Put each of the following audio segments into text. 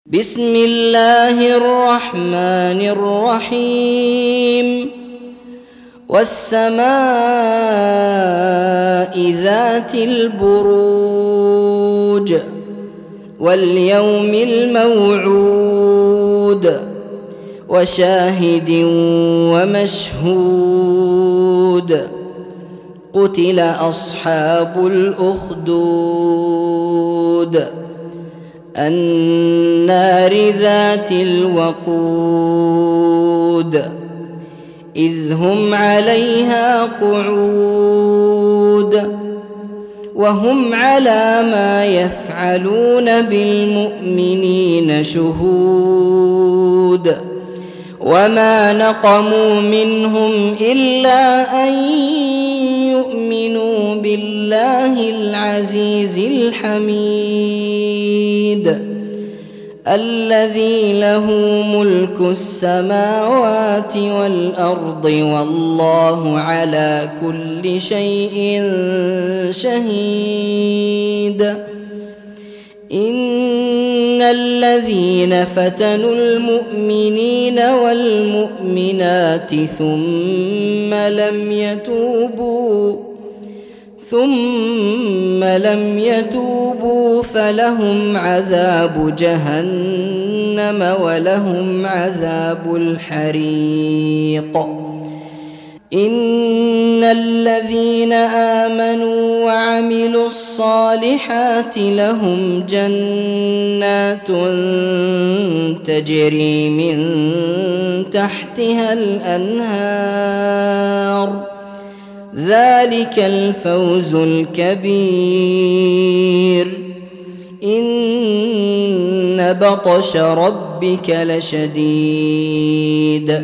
بسم الله الرحمن الرحيم والسماء ذات البروج واليوم الموعود وشاهد ومشهود قتل أصحاب الأخدود النار ذات الوقود إذ هم عليها قعود وهم على ما يفعلون بالمؤمنين شهود وما نقموا منهم إلا أن يؤمنوا بالله العزيز الحميد الذي له ملك السماوات والأرض والله على كل شيء شهيد إن الذين فتنوا المؤمنين والمؤمنات ثم لم يتوبوا فلهم عذاب جهنم ولهم عذاب الحريق إن الذين آمنوا وعملوا الصالحات لهم جنات تجري من تحتها الأنهار ذلك الفوز الكبير إن بطش ربك لشديد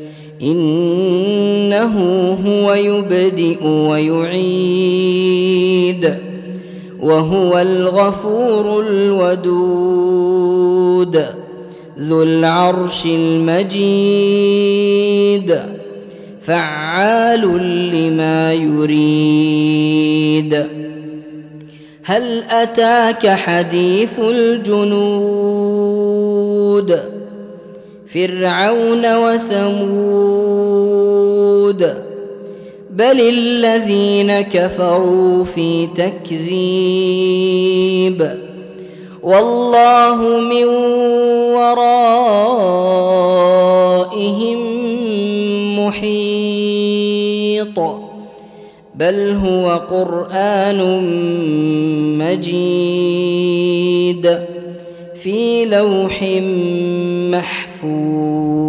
إنه هو يبدئ ويعيد وهو الغفور الودود ذو العرش المجيد فعال لما يريد هل أتاك حديث الجنود فرعون وثمود بل الذين كفروا في تكذيب والله من ورائهم محيط بل هو قرآن مجيد في لوح محفوظ